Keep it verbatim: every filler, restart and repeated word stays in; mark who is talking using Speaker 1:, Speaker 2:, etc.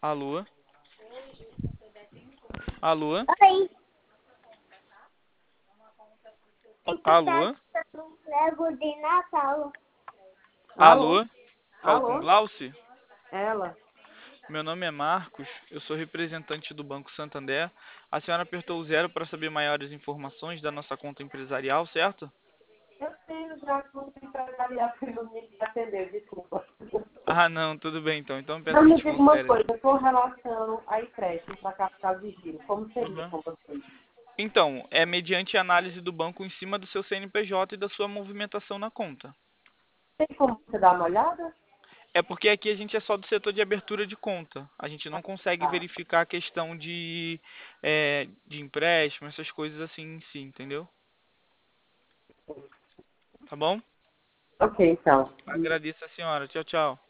Speaker 1: Alô? Alô?
Speaker 2: Oi, aqui tá
Speaker 1: Alô?
Speaker 2: um Lego de Natal. Alô?
Speaker 1: Alô? Falo com
Speaker 2: Alô?
Speaker 1: Glauci?
Speaker 2: Ela?
Speaker 1: Meu nome é Marcos, eu sou representante do Banco Santander. A senhora apertou o zero para saber maiores informações da nossa conta empresarial, certo?
Speaker 2: Eu tenho já com empresarial que não me atendeu, desculpa.
Speaker 1: Ah, não, tudo bem então. Então peço
Speaker 2: Não me diga uma
Speaker 1: desconsidere.
Speaker 2: coisa, com relação a empréstimo para capital de giro, como seria
Speaker 1: Uhum.
Speaker 2: com vocês?
Speaker 1: Então, é mediante análise do banco em cima do seu C N P J e da sua movimentação na conta.
Speaker 2: Tem como você dar uma olhada?
Speaker 1: É porque aqui a gente é só do setor de abertura de conta. A gente não consegue
Speaker 2: Tá.
Speaker 1: verificar a questão de, é, de empréstimo, essas coisas assim em si, entendeu? Tá bom?
Speaker 2: Ok, então.
Speaker 1: Agradeço a senhora. Tchau, tchau.